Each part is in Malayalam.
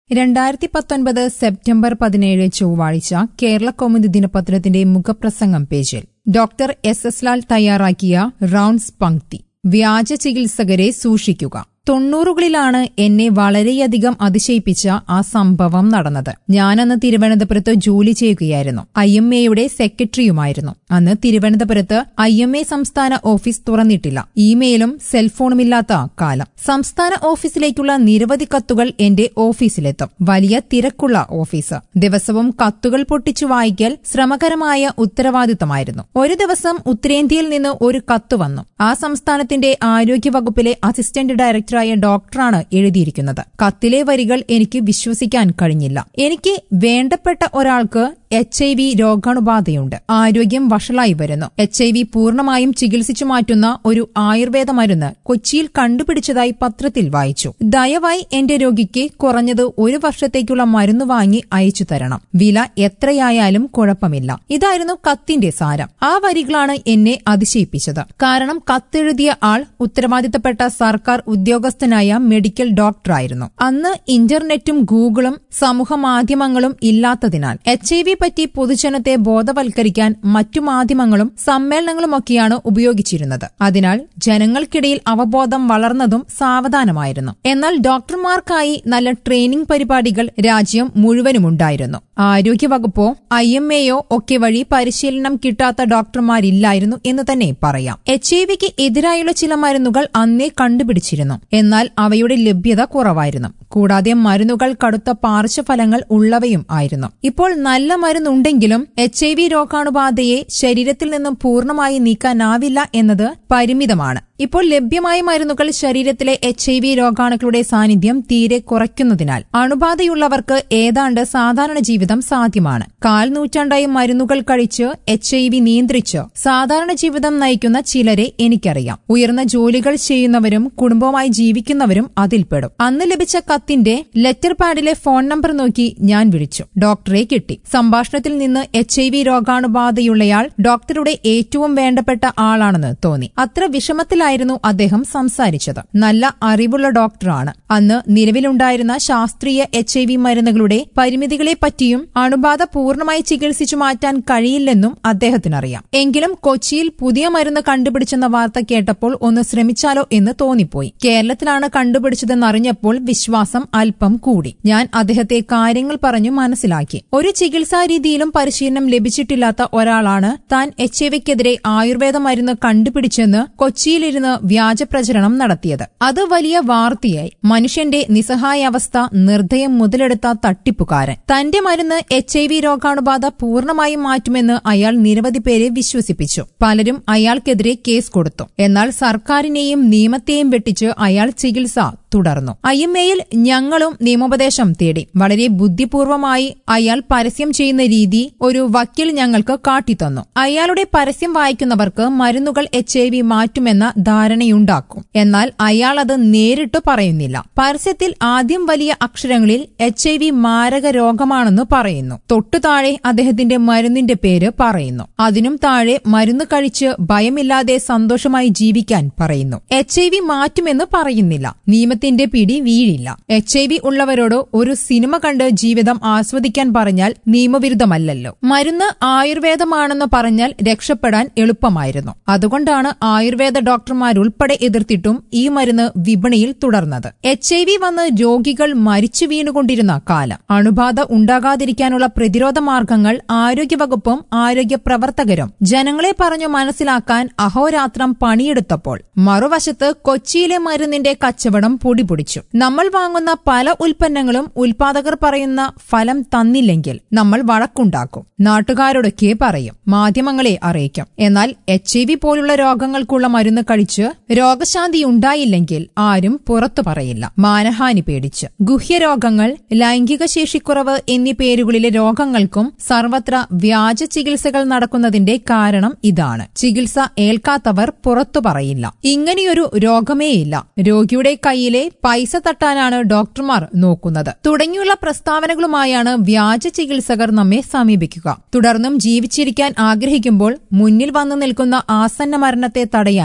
2019 സെപ്റ്റംബർ 17 ചൊവ്വാഴ്ച കേരളകൗമുദി ദിനപത്രത്തിന്റെ മുഖപ്രസംഗം പേജിൽ ഡോക്ടർ എസ് ലാൽ തയ്യാറാക്കിയ റൌണ്ട്സ് പങ്ക്തി. വ്യാജ ചികിത്സകരെ സൂക്ഷിക്കുക. 90കളിലാണ് എന്നെ വളരെയധികം അതിശയിപ്പിച്ച ആ സംഭവം നടന്നത്. ഞാനന്ന് തിരുവനന്തപുരത്ത് ജോലി ചെയ്യുകയായിരുന്നു. IMAയുടെ സെക്രട്ടറിയുമായിരുന്നു. അന്ന് തിരുവനന്തപുരത്ത് IMA സംസ്ഥാന ഓഫീസ് തുറന്നിട്ടില്ല. ഇമെയിലും സെൽഫോണുമില്ലാത്ത കാലം. സംസ്ഥാന ഓഫീസിലേക്കുള്ള നിരവധി കത്തുകൾ എന്റെ ഓഫീസിലെത്തും. വലിയ തിരക്കുള്ള ഓഫീസ്. ദിവസവും കത്തുകൾ പൊട്ടിച്ചു വായിക്കൽ ശ്രമകരമായ ഉത്തരവാദിത്തമായിരുന്നു. ഒരു ദിവസം ഉത്തരേന്ത്യയിൽ നിന്ന് ഒരു കത്ത് വന്നു. ആ സംസ്ഥാനത്തിന്റെ ആരോഗ്യവകുപ്പിലെ അസിസ്റ്റന്റ് ഡയറക്ടറായ ഡോക്ടറാണ് എഴുതിയിരിക്കുന്നത്. കത്തിലെ വരികൾ എനിക്ക് വിശ്വസിക്കാൻ കഴിഞ്ഞില്ല. എനിക്ക് വേണ്ടപ്പെട്ട ഒരാൾക്ക് HIV രോഗാണുബാധയുണ്ട്. ആരോഗ്യം വഷളായി വരുന്നു. HIV പൂർണ്ണമായും ചികിത്സിച്ചു മാറ്റുന്ന ഒരു ആയുർവേദ മരുന്ന് കൊച്ചിയിൽ കണ്ടുപിടിച്ചതായി പത്രത്തിൽ വായിച്ചു. ദയവായി എന്റെ രോഗിക്ക് കുറഞ്ഞത് 1 വർഷത്തേക്കുള്ള മരുന്ന് വാങ്ങി അയച്ചു തരണം. വില എത്രയായാലും കുഴപ്പമില്ല. ഇതായിരുന്നു കത്തിന്റെ സാരം. ആ വരികളാണ് എന്നെ അതിശയിപ്പിച്ചത്. കാരണം കത്തെഴുതിയ ആൾ ഉത്തരവാദിത്തപ്പെട്ട സർക്കാർ ഉദ്യോഗസ്ഥനായ മെഡിക്കൽ ഡോക്ടറായിരുന്നു. അന്ന് ഇന്റർനെറ്റും ഗൂഗിളും സമൂഹമാധ്യമങ്ങളും ഇല്ലാത്തതിനാൽ HIV പറ്റി പൊതുജനത്തെ ബോധവൽക്കരിക്കാൻ മറ്റു മാധ്യമങ്ങളും സമ്മേളനങ്ങളുമൊക്കെയാണ് ഉപയോഗിച്ചിരുന്നത്. അതിനാൽ ജനങ്ങൾക്കിടയിൽ അവബോധം വളർന്നതും സാവധാനമായിരുന്നു. എന്നാൽ ഡോക്ടർമാർക്കായി നല്ല ട്രെയിനിംഗ് പരിപാടികൾ രാജ്യം മുഴുവനുമുണ്ടായിരുന്നു. ആരോഗ്യവകുപ്പോ IMAയോ ഒക്കെ വഴി പരിശീലനം കിട്ടാത്ത ഡോക്ടർമാരില്ലായിരുന്നു എന്ന് തന്നെ പറയാം. HIVക്ക് എതിരായുള്ള ചില മരുന്നുകൾ അന്നേ കണ്ടുപിടിച്ചിരുന്നു. എന്നാൽ അവയുടെ ലഭ്യത കുറവായിരുന്നു. കൂടാതെ മരുന്നുകൾ കടുത്ത പാർശ്വഫലങ്ങൾ ഉള്ളവയും ആയിരുന്നു. ഇപ്പോൾ നല്ല മരുന്നുണ്ടെങ്കിലും HIV രോഗാണുബാധയെ ശരീരത്തിൽ നിന്നും പൂർണ്ണമായി നീക്കാനാവില്ല എന്നത് പരിമിതമാണ്. ഇപ്പോൾ ലഭ്യമായ മരുന്നുകൾ ശരീരത്തിലെ HIV രോഗാണുക്കളുടെ സാന്നിധ്യം തീരെ കുറയ്ക്കുന്നതിനാൽ അണുബാധയുള്ളവർക്ക് ഏതാണ്ട് സാധാരണ ജീവിതം സാധ്യമാണ്. 1/4 നൂറ്റാണ്ടായി മരുന്നുകൾ കഴിച്ച് HIV നിയന്ത്രിച്ച് സാധാരണ ജീവിതം നയിക്കുന്ന ചിലരെ എനിക്കറിയാം. ഉയർന്ന ജോലികൾ ചെയ്യുന്നവരും കുടുംബവുമായി ജീവിക്കുന്നവരും അതിൽപ്പെടും. അന്ന് ലഭിച്ച കത്തിന്റെ ലെറ്റർ പാഡിലെ ഫോൺ നമ്പർ നോക്കി ഞാൻ വിളിച്ചു. ഡോക്ടറെ കിട്ടി. സംഭാഷണത്തിൽ നിന്ന് HIV രോഗാണുബാധയുള്ളയാൾ ഡോക്ടറുടെ ഏറ്റവും വേണ്ടപ്പെട്ട ആളാണെന്ന് തോന്നി. അത്ര വിഷമത്തിലായിരുന്നു അദ്ദേഹം സംസാരിച്ചത്. നല്ല അറിവുള്ള ഡോക്ടറാണ്. അന്ന് നിലവിലുണ്ടായിരുന്ന ശാസ്ത്രീയ HIV മരുന്നുകളുടെ പരിമിതികളെപ്പറ്റിയും അണുബാധ പൂർണ്ണമായി ചികിത്സിച്ചു മാറ്റാൻ കഴിയില്ലെന്നും അദ്ദേഹത്തിനറിയാം. എങ്കിലും കൊച്ചിയിൽ പുതിയ മരുന്ന് കണ്ടുപിടിച്ചെന്ന വാർത്ത കേട്ടപ്പോൾ ഒന്ന് ശ്രമിച്ചാലോ എന്ന് തോന്നിപ്പോയി. കേരളത്തിലാണ് കണ്ടുപിടിച്ചതെന്നറിഞ്ഞപ്പോൾ വിശ്വാസം അല്പം കൂടി. ഞാൻ അദ്ദേഹത്തെ കാര്യങ്ങൾ പറഞ്ഞു മനസ്സിലാക്കി. ഒരു ചികിത്സാരീതിയിലും പരിശീലനം ലഭിച്ചിട്ടില്ലാത്ത ഒരാളാണ് താൻ HIVക്കെതിരെ ആയുർവേദ മരുന്ന് കണ്ടുപിടിച്ചെന്ന് കൊച്ചിയിലിരുന്ന് വ്യാജപ്രചരണം നടത്തിയത്. അത് വലിയ വാർത്തയായി. മനുഷ്യന്റെ നിസ്സഹായാവസ്ഥ നിർദ്ദയം മുതലെടുത്ത തട്ടിപ്പുകാരൻ. തന്റെ മരുന്ന് HIV രോഗാണുബാധ പൂർണ്ണമായും മാറ്റുമെന്ന് അയാൾ നിരവധി പേരെ വിശ്വസിപ്പിച്ചു. പലരും അയാൾക്കെതിരെ കേസ് കൊടുത്തു. എന്നാൽ സർക്കാരിനെയും നിയമത്തെയും വെട്ടിച്ച് അയാൾ ചികിത്സ തുടർന്നു. IMAയിൽ ഞങ്ങളും നിയമോപദേശം തേടി. വളരെ ബുദ്ധിപൂർവമായി അയാൾ പരസ്യം ചെയ്യുന്ന രീതി ഒരു വക്കീൽ ഞങ്ങൾക്ക് കാട്ടിത്തന്നു. അയാളുടെ പരസ്യം വായിക്കുന്നവർക്ക് മരുന്നുകൾ HIV മാറ്റുമെന്ന ധാരണയുണ്ടാക്കും. എന്നാൽ അയാൾ അത് നേരിട്ട് പറയുന്നില്ല. പരസ്യത്തിൽ ആദ്യം വലിയ അക്ഷരങ്ങളിൽ HIV മാരക രോഗമാണെന്ന് പറയുന്നു. തൊട്ടുതാഴെ അദ്ദേഹത്തിന്റെ മരുന്നിന്റെ പേര് പറയുന്നു. അതിനും താഴെ മരുന്ന് കഴിച്ച് ഭയമില്ലാതെ സന്തോഷമായി ജീവിക്കാൻ പറയുന്നു. HIV മാറ്റുമെന്ന് പറയുന്നില്ല. നിയമത്തിന്റെ പിടി വീഴില്ല. HIV ഉള്ളവരോട് ഒരു സിനിമ കണ്ട് ജീവിതം ആസ്വദിക്കാൻ പറഞ്ഞാൽ നിയമവിരുദ്ധമല്ലല്ലോ. മരുന്ന് ആയുർവേദമാണെന്ന് പറഞ്ഞാൽ രക്ഷപ്പെടാൻ എളുപ്പമായിരുന്നു. അതുകൊണ്ടാണ് ആയുർവേദ ഡോക്ടർമാരുൾപ്പെടെ എതിർത്തിട്ടും ഈ മരുന്ന് വിപണിയിൽ തുടർന്നത്. HIV വന്ന് രോഗികൾ മരിച്ചു വീണുകൊണ്ടിരുന്ന കാലം. അണുബാധ ഉണ്ടാകാതിരിക്കാനുള്ള പ്രതിരോധ മാർഗങ്ങൾ ആരോഗ്യവകുപ്പും ആരോഗ്യ പ്രവർത്തകരും ജനങ്ങളെ പറഞ്ഞു മനസ്സിലാക്കാൻ അഹോരാത്രം പണിയെടുത്തപ്പോൾ മറുവശത്ത് കൊച്ചിയിലെ മരുന്നിന്റെ കച്ചവടം പൊടിപൊടിച്ചു. നമ്മൾ വാങ്ങുന്ന പല ഉൽപ്പന്നങ്ങളും ഉൽപാദകർ പറയുന്ന ഫലം തന്നില്ലെങ്കിൽ നമ്മൾ വഴക്കുണ്ടാക്കും. നാട്ടുകാരോടൊക്കെ പറയും. മാധ്യമങ്ങളെ അറിയിക്കും. എന്നാൽ HIV പോലുള്ള രോഗങ്ങൾക്കുള്ള മരുന്ന് കഴിച്ച് രോഗശാന്തി ഉണ്ടായില്ലെങ്കിൽ ആരും പുറത്തു പറയില്ല. മാനഹാനി പേടിച്ച്. ഗുഹ്യരോഗങ്ങൾ, ലൈംഗിക ശേഷിക്കുറവ് എന്നീ പേരുകളിലെ രോഗങ്ങൾക്കും സർവത്ര വ്യാജ ചികിത്സകൾ നടക്കുന്നതിന്റെ കാരണം ഇതാണ്. ചികിത്സ ഏൽക്കാത്തവർ പുറത്തു പറയില്ല. ഇങ്ങനെയൊരു രോഗമേയില്ല. രോഗിയുടെ കയ്യിലെ പൈസ തട്ടാനാണ് ഡോക്ടർമാർ നോക്കുന്നത്. തുടങ്ങിയുള്ള പ്രസ്താവനകളുമായാണ് വ്യാജ ചികിത്സകർ നമ്മെ സമീപിക്കുക. തുടർന്നും ജീവിച്ചിരിക്കാൻ ആഗ്രഹിക്കുമ്പോൾ മുന്നിൽ വന്നു നിൽക്കുന്ന ആസന്ന മരണത്തെ തടയാൻ എന്തിനും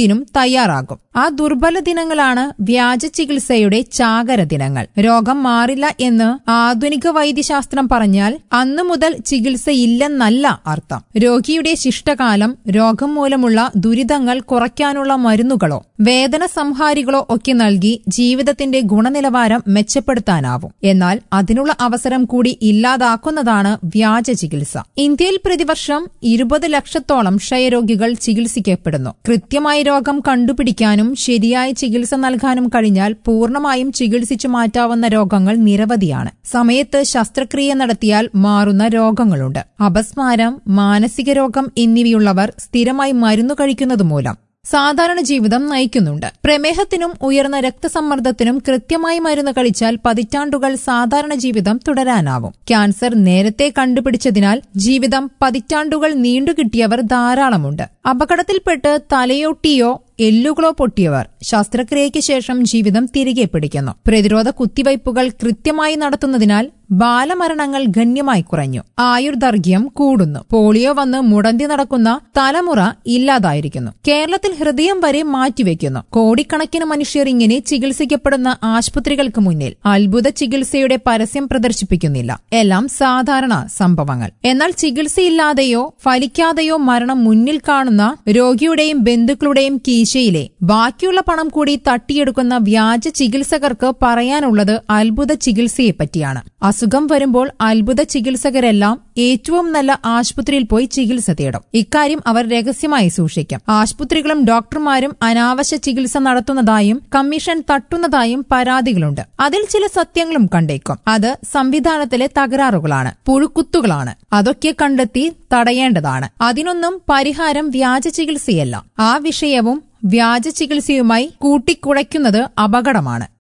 എന്തിനും തയ്യാറാകും. ആ ദുർബല ദിനങ്ങളാണ് വ്യാജ ചികിത്സയുടെ ചാകര ദിനങ്ങൾ. രോഗം മാറില്ല എന്ന് ആധുനിക വൈദ്യശാസ്ത്രം പറഞ്ഞാൽ അന്നു മുതൽ ചികിത്സയില്ലെന്നല്ല അർത്ഥം. രോഗിയുടെ ശിഷ്ടകാലം, രോഗം മൂലമുള്ള ദുരിതങ്ങൾ കുറയ്ക്കാനുള്ള മരുന്നുകളോ വേദന സംഹാരികളോ ഒക്കെ നൽകി ജീവിതത്തിന്റെ ഗുണനിലവാരം മെച്ചപ്പെടുത്താനാവും. എന്നാൽ അതിനുള്ള അവസരം കൂടി ഇല്ലാതാക്കുന്നതാണ് വ്യാജ ചികിത്സ. ഇന്ത്യയിൽ പ്രതിവർഷം 20 ലക്ഷത്തോളം ക്ഷയരോഗികൾ ചികിത്സിക്കപ്പെടുന്നു. കൃത്യമായി രോഗം കണ്ടുപിടിക്കാനും ശരിയായ ചികിത്സ നൽകാനും കഴിഞ്ഞാൽ പൂർണ്ണമായും ചികിത്സിച്ചു മാറ്റാവുന്ന രോഗങ്ങൾ നിരവധിയാണ്. സമയത്ത് ശസ്ത്രക്രിയ നടത്തിയാൽ മാറുന്ന രോഗങ്ങളുണ്ട്. അപസ്മാരം, മാനസിക രോഗം എന്നിവയുള്ളവർ സ്ഥിരമായി മരുന്നു കഴിക്കുന്നതുമൂലം സാധാരണ ജീവിതം നയിക്കുന്നുണ്ട്. പ്രമേഹത്തിനും ഉയർന്ന രക്തസമ്മർദ്ദത്തിനും കൃത്യമായി മരുന്ന് കഴിച്ചാൽ പതിറ്റാണ്ടുകൾ സാധാരണ ജീവിതം തുടരാനാവും. ക്യാൻസർ നേരത്തെ കണ്ടുപിടിച്ചതിനാൽ ജീവിതം പതിറ്റാണ്ടുകൾ നീണ്ടുകിട്ടിയവർ ധാരാളമുണ്ട്. അപകടത്തിൽപ്പെട്ട് തലയൊട്ടിയോ എല്ലുകളോ പൊട്ടിയവർ ശസ്ത്രക്രിയയ്ക്ക് ശേഷം ജീവിതം തിരികെ പിടിക്കുന്നു. പ്രതിരോധ കുത്തിവയ്പ്പുകൾ കൃത്യമായി നടത്തുന്നതിനാൽ ബാലമരണങ്ങൾ ഗണ്യമായി കുറഞ്ഞു. ആയുർദൈർഘ്യം കൂടുന്നു. പോളിയോ വന്ന് മുടന്തി നടക്കുന്ന തലമുറ ഇല്ലാതായിരിക്കുന്നു. കേരളത്തിൽ ഹൃദയം വരെ മാറ്റിവെക്കുന്നു. കോടിക്കണക്കിന് മനുഷ്യർ ഇങ്ങനെ ചികിത്സിക്കപ്പെടുന്ന ആശുപത്രികൾക്ക് മുന്നിൽ അത്ഭുത ചികിത്സയുടെ പരസ്യം പ്രദർശിപ്പിക്കുന്നില്ല. എല്ലാം സാധാരണ സംഭവങ്ങൾ. എന്നാൽ ചികിത്സയില്ലാതെയോ ഫലിക്കാതെയോ മരണം മുന്നിൽ കാണുന്ന രോഗിയുടെയും ബന്ധുക്കളുടെയും കീശയിലെ ബാക്കിയുള്ള പണം കൂടി തട്ടിയെടുക്കുന്ന വ്യാജ ചികിത്സകർക്ക് പറയാനുള്ളത് അത്ഭുത ചികിത്സയെപ്പറ്റിയാണ്. അസുഖം വരുമ്പോൾ അത്ഭുത ചികിത്സകരെല്ലാം ഏറ്റവും നല്ല ആശുപത്രിയിൽ പോയി ചികിത്സ തേടും. ഇക്കാര്യം അവർ രഹസ്യമായി സൂക്ഷിക്കും. ആശുപത്രികളും ഡോക്ടർമാരും അനാവശ്യ ചികിത്സ നടത്തുന്നതായും കമ്മീഷൻ തട്ടുന്നതായും പരാതികളുണ്ട്. അതിൽ ചില സത്യങ്ങളും കണ്ടേക്കും. അത് സംവിധാനത്തിലെ തകരാറുകളാണ്, പുഴുക്കുത്തുകളാണ്. അതൊക്കെ കണ്ടെത്തി തടയേണ്ടതാണ്. അതിനൊന്നും പരിഹാരം വ്യാജ ചികിത്സയല്ല. ആ വിഷയവും വ്യാജ ചികിത്സയുമായി കൂട്ടിക്കുഴയ്ക്കുന്നത് അപകടമാണ്.